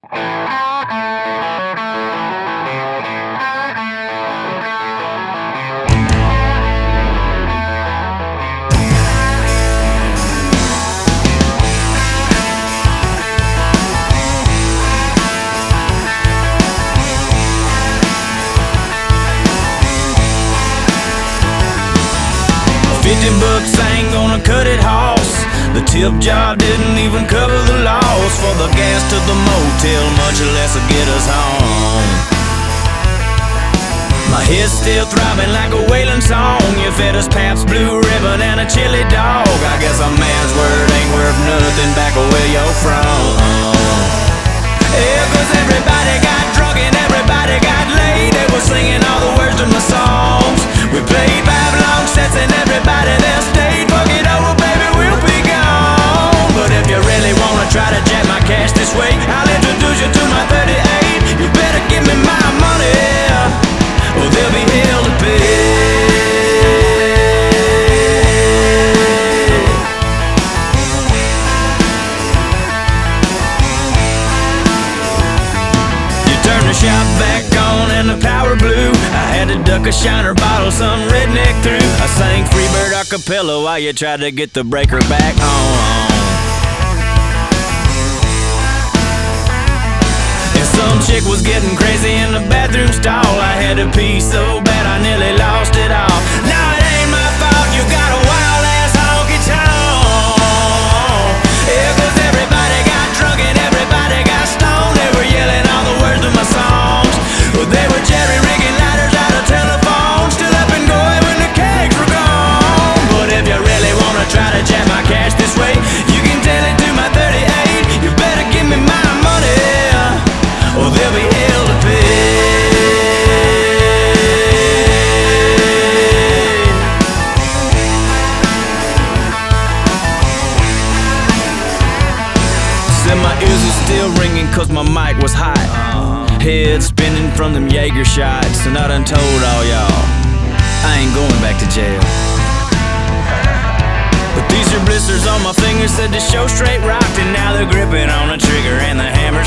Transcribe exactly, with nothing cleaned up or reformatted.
Fifty bucks ain't gonna cut it, hoss. The tip jar didn't even cover the loss for the gas to the motel, much less to get us home. My head's still throbbing like a wailing song. You fed us Pabst Blue Ribbon and a chili dog. I guess a man's word ain't worth nothing back where you're from. Yeah, cause everybody got drunk and everybody got laid. They were singing all the words to my songs. We played five long sets and everybody there stayed. Fuck it over, baby, we'll be gone. But if you really wanna try to jam my cash this way, I'll introduce you to my thirty-eight. You better give me my money, or there'll be hell to pay. You turn the shop back on and the power blew. I had to duck a Shiner bottle some redneck threw. I sang Freebird a cappella while you tried to get the breaker back on. And some chick was getting crazy in the bathroom stall. I had to pee so bad I nearly lost it all. Now it ain't my fault you got a wild ass honky tonk. Yeah, cause everybody got drunk and everybody got stoned. They were yelling all the words to my songs. Well, they were jerry rigging lighters out of telephones, still up and going when the kegs were gone. But if you really wanna try to jam my cash this way, you can tell it to my thirty-eight. You better give me my money, or there'll be hell to pay. Said my ears are still ringing cause my mic was hot. Head spinning from them Jaeger shots. And I done told all y'all I ain't going back to jail. But these are blisters on my fingers, said the show straight rocked. And now they're gripping on the trigger and the hammer's